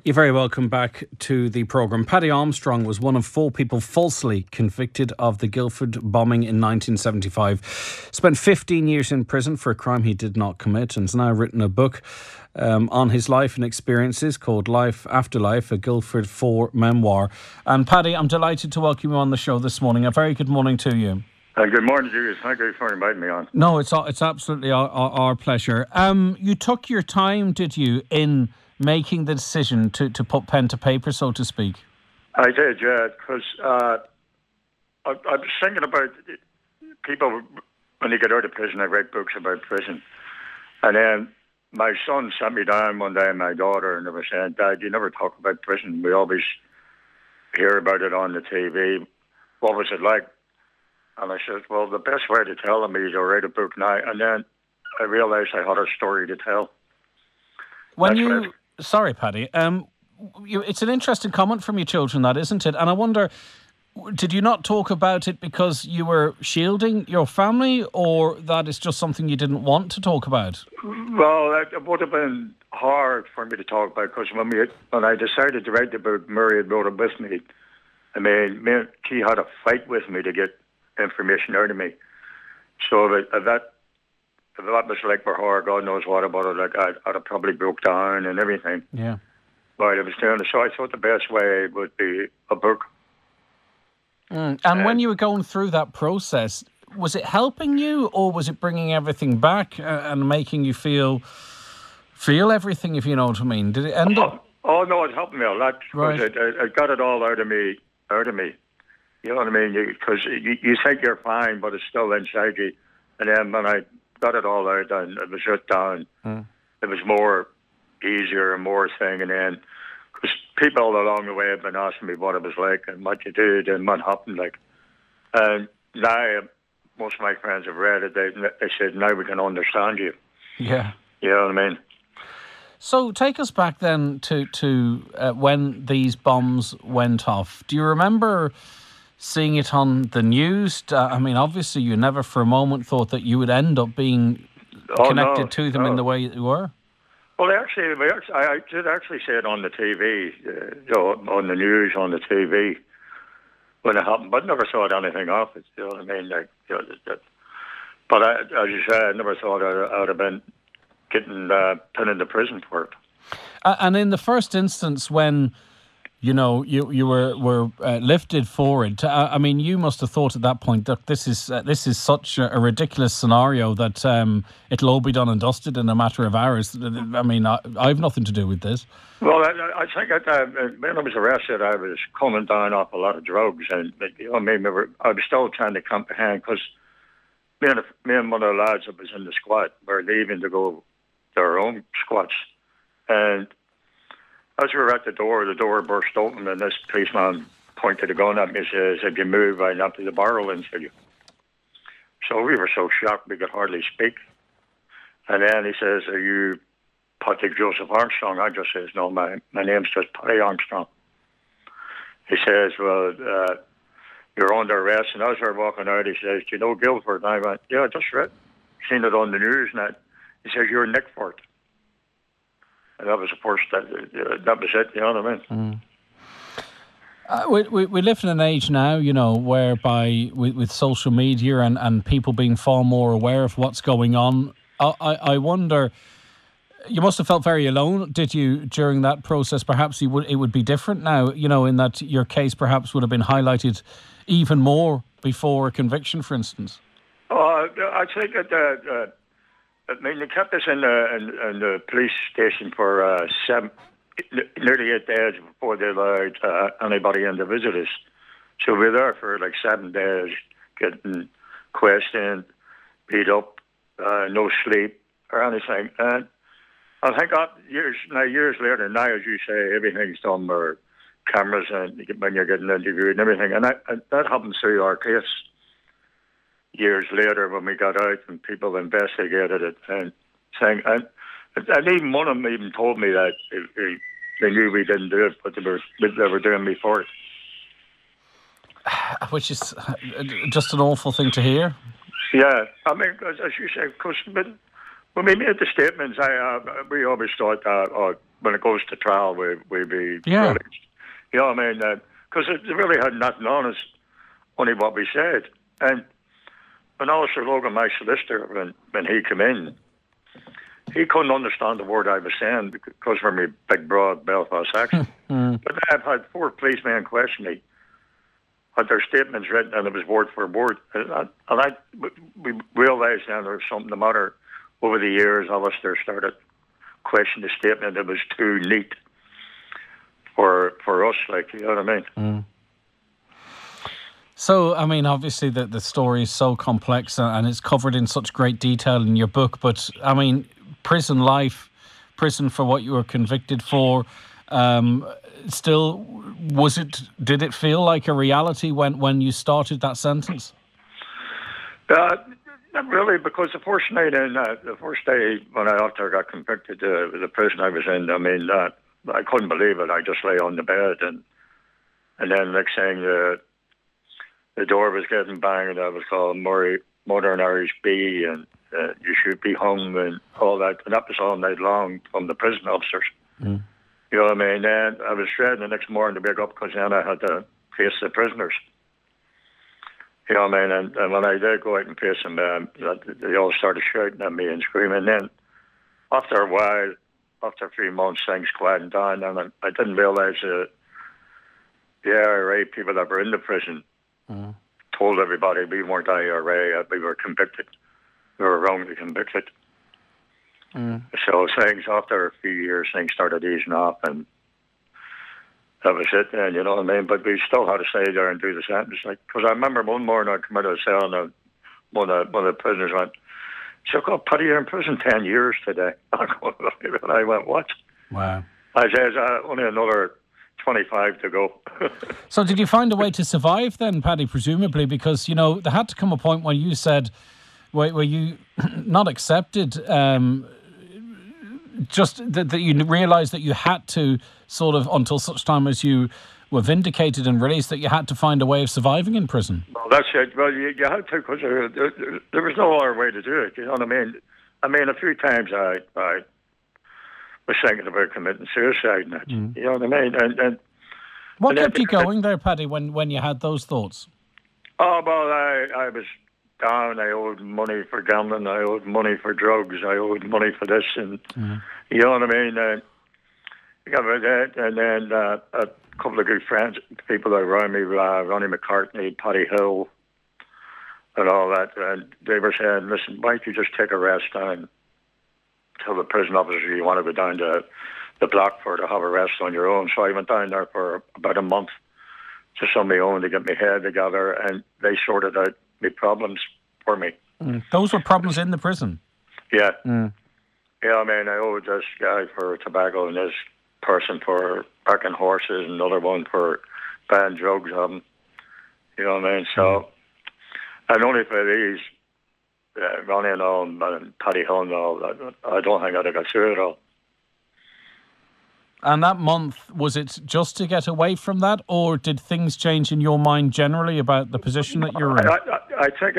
You're very welcome back to the programme. Paddy Armstrong was one of 4 people falsely convicted of the Guildford bombing in 1975. Spent 15 years in prison for a crime he did not commit, and has now written a book on his life and experiences called Life After Life, a Guildford 4 memoir. And Paddy, I'm delighted to welcome you on the show this morning. A very good morning to you. Good morning to you. Thank you for inviting me on. No, it's absolutely our pleasure. You took your time, did you, in making the decision to put pen to paper, so to speak? I did, yeah, because I was thinking about people when they get out of prison. I read books about prison. And then my son sat me down one day, and my daughter, and they were saying, "Dad, you never talk about prison. We always hear about it on the TV. What was it like?" And I said, well, the best way to tell them is to write a book now. And then I realised I had a story to tell. Sorry, Paddy. It's an interesting comment from your children, that, isn't it? And I wonder, did you not talk about it because you were shielding your family, or that is just something you didn't want to talk about? Well, it would have been hard for me to talk about, because when I decided to write the book, Murray had wrote it with me. I mean, he had a fight with me to get information out of me. So if that was like for her, God knows what about it, like I'd have probably broke down and everything. Yeah. But I was doing it. So I thought the best way would be a book. And when you were going through that process, was it helping you, or was it bringing everything back and making you feel everything, if you know what I mean? Did it end up? Oh no, it helped me a lot, because Right. it got it all out of me. You know what I mean? Because you think you're fine, but it's still inside you. And then when I got it all out and it was shut down, it was more easier and more thing. And then, because people along the way have been asking me what it was like and what you did and what happened. And now most of my friends have read it. They said, now we can understand you. Yeah. You know what I mean? So take us back then to when these bombs went off. Do you remember seeing it on the news? I mean, obviously you never for a moment thought that you would end up being connected to them in the way you were. Well, I did actually see it on the TV, on the news, on the TV when it happened, but never thought anything of it. You know what I mean? But as you say, I never thought I would have been getting put into prison for it. And in the first instance, when you were lifted for it, I mean, you must have thought at that point that this is such a ridiculous scenario that it'll all be done and dusted in a matter of hours. I mean, I've nothing to do with this. Well, I think when I was arrested, I was coming down off a lot of drugs, and I was still trying to comprehend, because me and one of the lads that was in the squad were leaving to go their own squads, and as we were at the door burst open, and this policeman pointed a gun at me and says, if you move, I'll empty the barrel into you. So we were so shocked we could hardly speak. And then he says, are you Patrick Joseph Armstrong? I just says, no, my name's just Paddy Armstrong. He says, well, you're under arrest. And as we're walking out, he says, do you know Guildford? And I went, yeah, I just seen it on the news. And he says, you're Nickford. And that was the first, that was it, you know what I mean? We live in an age now, whereby with social media and people being far more aware of what's going on, I wonder, you must have felt very alone, did you, during that process? Perhaps it would be different now, in that your case perhaps would have been highlighted even more before a conviction, for instance. I think that... they kept us in the police station for nearly 8 days before they allowed anybody in to visit us. So we were there for like 7 days, getting questioned, beat up, no sleep or anything. And I think years later, now as you say, everything's done with cameras and when you're getting interviewed and everything. And that happened through our case. Years later, when we got out and people investigated it and saying, and even one of them even told me that they knew we didn't do it, but they were doing me for it. Which is just an awful thing to hear. Yeah, I mean, as you say, because when we made the statements, we always thought that when it goes to trial, we be Yeah. released. You know what I mean? Because it really had nothing on us, only what we said. And Officer Logan, my solicitor, when he came in, he couldn't understand the word I was saying because of my big, broad Belfast accent. But I've had 4 policemen question me, had their statements written, and it was word for word. We realised then there was something the matter. Over the years, Alistair started questioning the statement. It was too neat for us, like, you know what I mean? So, I mean, obviously the story is so complex and it's covered in such great detail in your book. But, I mean, prison life, prison for what you were convicted for, still, did it feel like a reality when you started that sentence? Not really, because the first night the first day when after I got convicted, the prison I was in, I mean, I couldn't believe it. I just lay on the bed, and then next thing, the door was getting banged. I was called Modern Irish B, and you should be hung, and all that. And that was all night long from the prison officers. You know what I mean? And I was dreading the next morning to wake up because then I had to face the prisoners. You know what I mean? And when I did go out and face them, they all started shouting at me and screaming. And then after a while, after 3 months, things quieted down, and I didn't realise that the IRA people that were in the prison told everybody we weren't IRA, we were convicted. We were wrongly convicted. So things, after a few years, things started easing off, and that was it then, you know what I mean? But we still had to stay there and do the sentence. Because I remember one morning I come out of the cell and one of the prisoners went, "So, God, Paddy, you're in prison 10 years today." And I went, "What?" Wow. I said, "Only another 25 to go." So did you find a way to survive then, Paddy, presumably? Because, you know, there had to come a point when you said, where you not accepted, just that you realised that you had to sort of, until such time as you were vindicated and released, that you had to find a way of surviving in prison. Well, that's it. Well, you had to, because there was no other way to do it, you know what I mean? I mean, a few times I was thinking about committing suicide, you know what I mean? And what kept you going there, Paddy, when you had those thoughts? Oh, well, I was down. I owed money for gambling. I owed money for drugs. I owed money for this, and you know what I mean? And then a couple of good friends, people around me, Ronnie McCartney, Paddy Hill, and all that, and they were saying, "Listen, why don't you just take a rest down till the prison officer you want to go down to the block for to have a rest on your own." So I went down there for about a month, just on my own, to get my head together, and they sorted out my problems for me. Those were problems in the prison? Yeah. Yeah, I mean, I owed this guy for tobacco and this person for backing horses and another one for buying drugs of him. You know what I mean? So, and only for these, Ronnie and all, and Paddy Hill and all, I don't think I'd have got through it all. And that month, was it just to get away from that, or did things change in your mind generally about the position that you're in? I think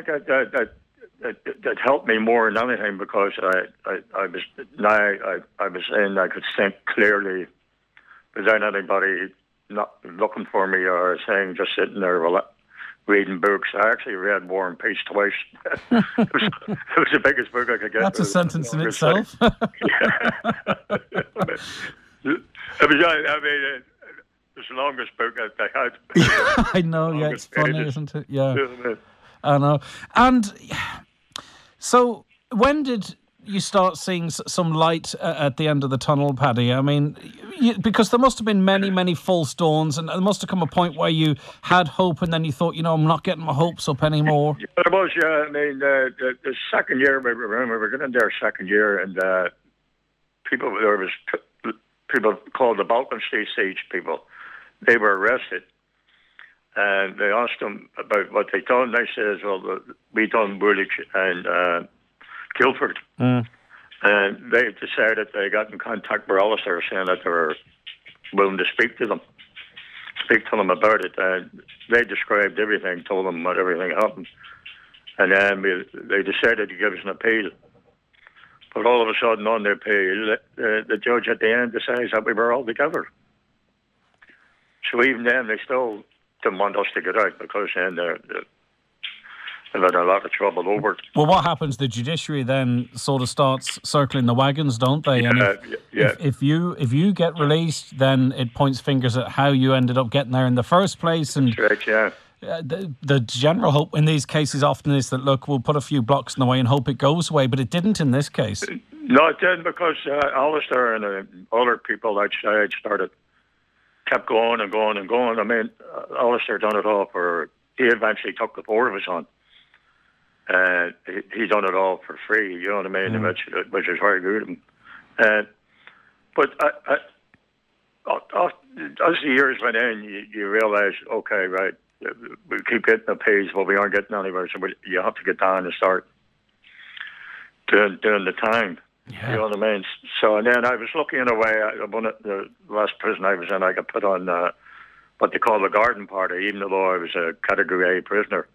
that helped me more than anything, because I was in, I could think clearly without anybody not looking for me or saying, just sitting there reading books. I actually read War and Peace twice. it was the biggest book I could get. That's a sentence in itself. It was the longest book I had. I know, yeah, it's funny, isn't it? Yeah, I know. And so, when did you start seeing some light at the end of the tunnel, Paddy? I mean, because there must have been many, many false dawns, and there must have come a point where you had hope, and then you thought, I'm not getting my hopes up anymore. Yeah, there was, yeah. I mean, the second year, we were getting into our second year, and there was people called the Balkan State Siege people. They were arrested, and they asked them about what they done. They said, "Well, we done Woolwich and Guildford," and they decided they got in contact with Alistair, saying that they were willing to speak to them about it. And they described everything, told them what everything happened, and then they decided to give us an appeal. But all of a sudden, on the appeal, the judge at the end decides that we were all together. So even then, they still didn't want us to get out because then they've had a lot of trouble over it. Well, what happens? The judiciary then sort of starts circling the wagons, don't they? Yeah, And if you get released, then it points fingers at how you ended up getting there in the first place. And that's right, yeah. The general hope in these cases often is that, look, we'll put a few blocks in the way and hope it goes away, but it didn't in this case. No, it didn't, because Alistair and other people outside kept going and going and going. I mean, Alistair done it all he eventually took the four of us on. He done it all for free, you know what I mean, which is very good of him. But as the years went in, you realise, okay, right, we keep getting appeased, but we aren't getting anywhere, so you have to get down and start doing the time. Yeah. You know what I mean? So, and then I was lucky in a way, the last prison I was in, I got put on what they call the garden party, even though I was a Category A prisoner.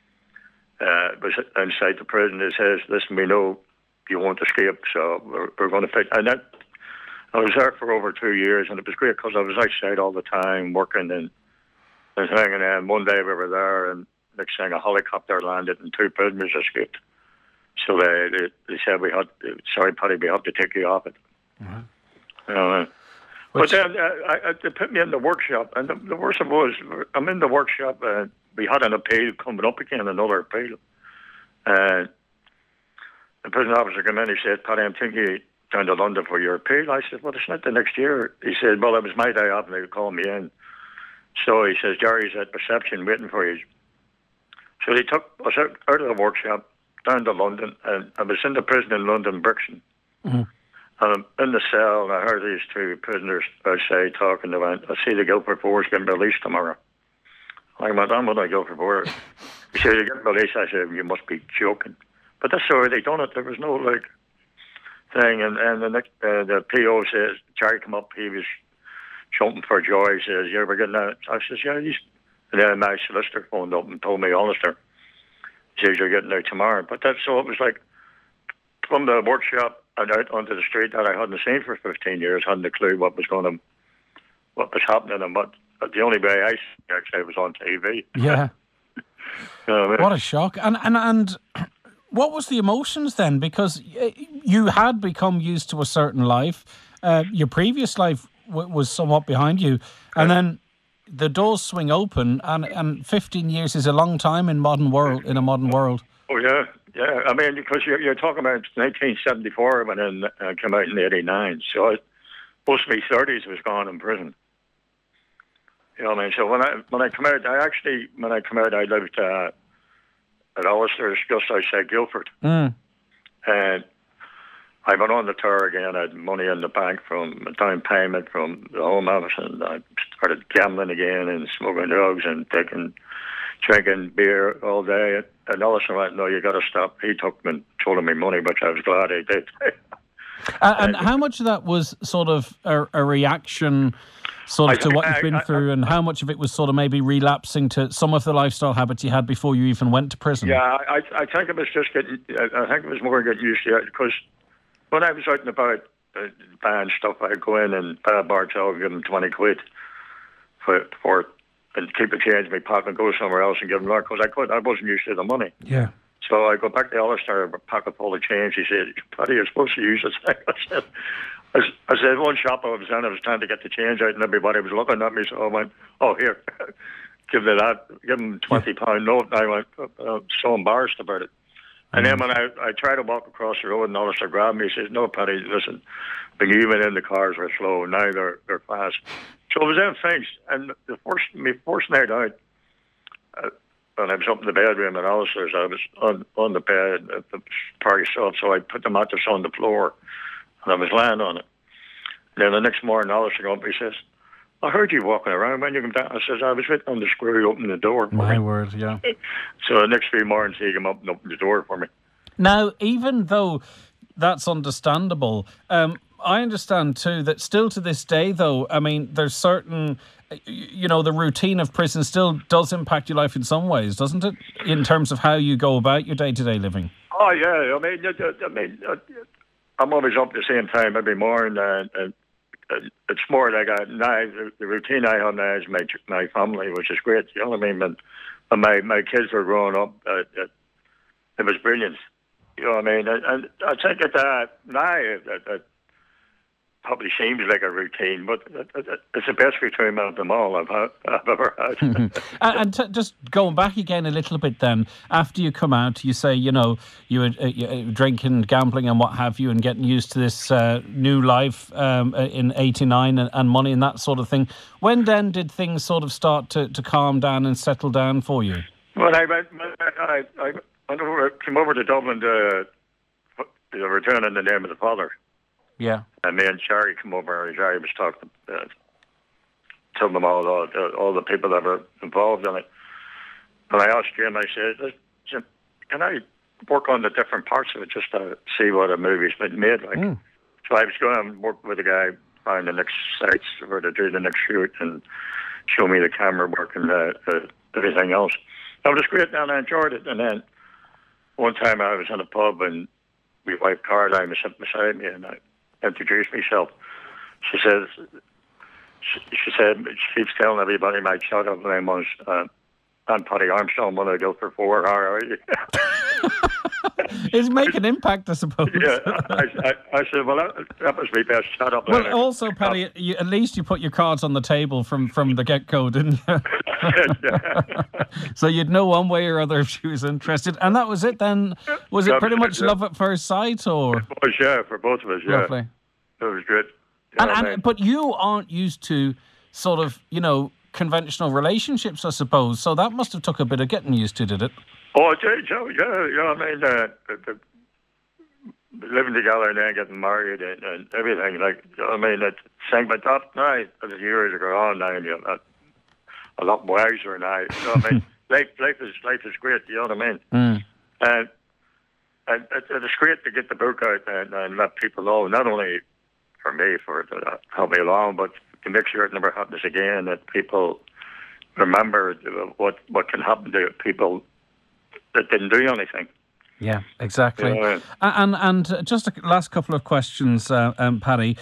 It was inside the prison. It says, listen, we know you won't escape, so we're going to fit. And then I was there for over 2 years, and it was great because I was outside all the time working and thing. And then one day we were there, and next thing a helicopter landed and 2 prisoners escaped. So they said, sorry, Paddy, we have to take you off it. Mm-hmm. But then they put me in the workshop, and the worst of it was, I'm in the workshop, and we had an appeal coming up again, another appeal. And the prison officer came in, he said, Paddy, I'm thinking you down to London for your appeal. I said, well, it's not the next year. He said, well, it was my day off, and they called me in. So he says, Jerry's at reception waiting for you. So they took us out of the workshop, down to London, and I was in the prison in London, Brixton. Mm-hmm. And I'm in the cell, and I heard these 2 prisoners outside talking. They went, I see the Guildford Fours getting released tomorrow. I went, I'm going to Guildford Fours. He said, you get released? I said, you must be joking. But that's the way they done it. There was no, thing. And the PO says, Jerry come up, he was jumping for joy. He says, you ever getting that? I says, yeah. And then my solicitor phoned up and told me, Alistair, he says, you're getting out tomorrow. But so it was like, from the workshop and out onto the street that I hadn't seen for 15 years, hadn't a clue what was happening, and the only way I actually was on TV. Yeah. You know what I mean? What a shock. And what was the emotions then? Because you had become used to a certain life. Your previous life was somewhat behind you. And then the doors swing open, and 15 years is a long time in a modern world. Oh, yeah. Yeah, I mean, because you're talking about 1974 when I came out in 89. So most of my 30s was gone in prison. You know what I mean? So when I come out, I lived at Alistair's just outside Guildford. Mm. And I went on the tour again. I had money in the bank from a down payment from the Home Office, and I started gambling again and smoking drugs and drinking beer all day. And Alistair went, no, you got to stop. He took me and told me money, which I was glad he did. And how much of that was sort of a reaction to what you've been through, and how much of it was sort of maybe relapsing to some of the lifestyle habits you had before you even went to prison? Yeah, I think it was just I think it was more getting used to it, because when I was out and about buying stuff, I'd go in and buy a bar towel and give them 20 quid for it, and keep the change in my pocket and go somewhere else and give them that, because I wasn't used to the money. Yeah. So I go back to Alistair, a pocket full of change. He said, Paddy, you're supposed to use it. I said, one shop I was in, I was trying to get the change out, and everybody was looking at me, so I went, oh, here, give me that. Give him £20 note. And I went, so embarrassed about it. And then when I tried to walk across the road, and Alistair grabbed me, he says, no, Paddy, listen, when you went in, the cars were slow, now they're fast. So it was them things. And my first night out, when I was up in the bedroom at Alistair's, I was on the bed at the party shop, so I put the mattress on the floor, and I was lying on it. And then the next morning, Alistair came up, he says, I heard you walking around when you came down. I says, I was waiting on the square to open the door. My word, yeah. So the next few mornings, he came up and opened the door for me. Now, even though that's understandable, I understand too that still to this day, though, I mean, there's certain, the routine of prison still does impact your life in some ways, doesn't it? In terms of how you go about your day-to-day living. Oh, yeah. I mean, I'm always up the same time every morning, and it's more like now the routine I have now is my family, which is great. You know what I mean? And my kids were growing up. It was brilliant. You know what I mean? And I think that now it probably seems like a routine, but it's the best routine of them all I've ever had. And just going back again a little bit then, after you come out, you say, you were drinking, gambling and what have you, and getting used to this new life in 89 and money and that sort of thing. When then did things sort of start to calm down and settle down for you? Well, I came over to Dublin to return in the name of the Father. Yeah. And me and Sherry come over, and Sherry was talking to them all the people that were involved in it. And I asked Jim, I said, Jim, can I work on the different parts of it just to see what a movie's been made like? So I was going to work with the guy, find the next sites where to do the next shoot and show me the camera work and everything else. That was great, and I enjoyed it. And then one time I was in a pub and my wife Caroline was sitting beside me, and I introduced myself. She said she keeps telling everybody my shout-out name was I'm Paddy Armstrong, one of the Guildford Four. How are you? It's making an impact, I suppose. Yeah, I said, well, that was my best shout-out. Well, also, Paddy, at least you put your cards on the table from the get-go, didn't you? Yeah. So you'd know one way or other if she was interested. And that was it then? Was it pretty much love at first sight, or? It was, yeah, for both of us, yeah. Lovely. It was good. But you aren't used to sort of, conventional relationships, I suppose. So that must have took a bit of getting used to, did it? Oh, it did, yeah. Living together and then getting married and everything. It's saying, but that now, as years ago on now, and you're a lot wiser now. You know what I mean? Life is great. You know what I mean? And it's great to get the book out and let people know, not only for me, for to help me along, but to make sure it never happens again, that people remember what can happen to people that didn't do anything. Yeah, exactly. And just a last couple of questions, Paddy.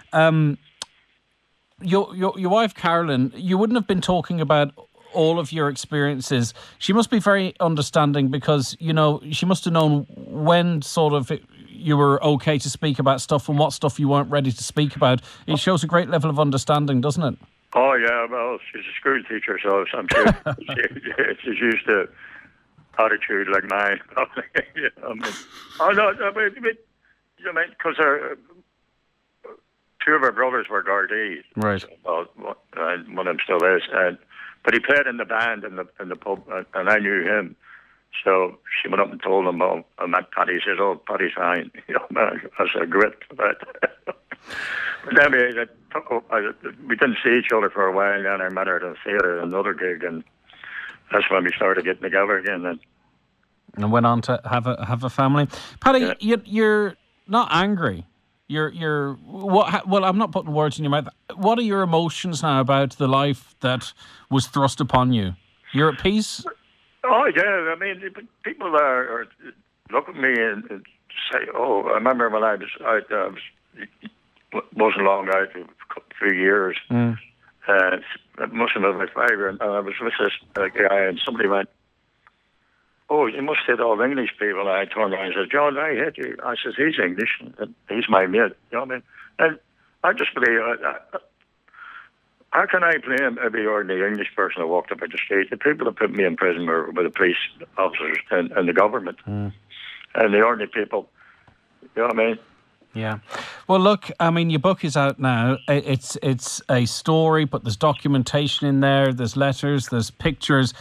Your wife, Carolyn, you wouldn't have been talking about all of your experiences. She must be very understanding because, she must have known when sort of you were okay to speak about stuff and what stuff you weren't ready to speak about. It shows a great level of understanding, doesn't it? Oh, yeah. Well, she's a school teacher, so I'm sure she's used to attitude like mine. Because two of her brothers were Gardaí. Right. Well, and one of them still is. But he played in the band in the pub, and I knew him. So she went up and told him, I met Paddy. He says, oh, Paddy's fine. That's a grit. But then we didn't see each other for a while, and then I met her at a theatre at another gig, and that's when we started getting together again. And went on to have a family. Paddy, you're not angry. You're what? Well, I'm not putting words in your mouth. What are your emotions now about the life that was thrust upon you? You're at peace? Oh, yeah. I mean, people are look at me and say, oh, I remember when I was out, wasn't long out, a few years. It must have been my 5 years, and I was with this guy, and somebody went, oh, you must hate all English people. And I turned around and said, John, I hate you. I said, he's English, and he's my mate. You know what I mean? And I just believe, how can I blame every ordinary English person who walked up at the street? The people that put me in prison were the police officers and the government. And the ordinary people. You know what I mean? Yeah. Well, look, I mean, your book is out now. It's a story, but there's documentation in there. There's letters. There's pictures.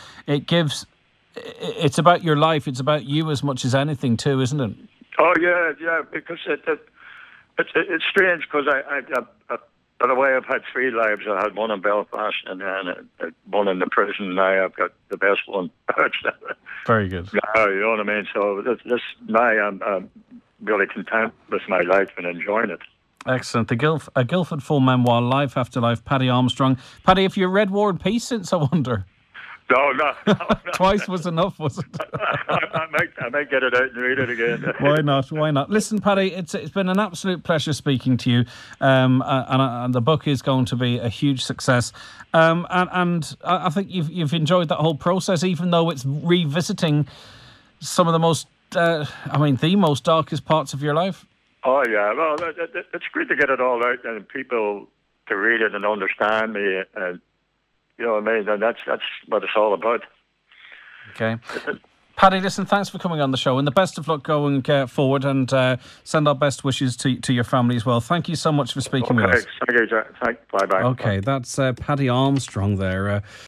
It's about your life. It's about you as much as anything, too, isn't it? Oh yeah. Because it's strange because I by the way, I've had 3 lives. I had one in Belfast and then one in the prison. Now I've got the best one. Very good. Yeah, you know what I mean. So now I'm really content with my life and enjoying it. Excellent. A Guildford full memoir, Life After Life, Paddy Armstrong. Paddy, have you read War and Peace since, I wonder? No. Twice was enough, was it? I might get it out and read it again. Why not? Why not? Listen, Paddy, it's been an absolute pleasure speaking to you, and the book is going to be a huge success. And I think you've enjoyed that whole process, even though it's revisiting some of the most, the most darkest parts of your life. Oh yeah, well, it's great to get it all out and people to read it and understand me, and you know what I mean. And that's what it's all about. Okay. Paddy, listen, thanks for coming on the show and the best of luck going forward, and send our best wishes to your family as well. Thank you so much for speaking with us. Thank you, Jack. Bye-bye. Okay, that's Paddy Armstrong there.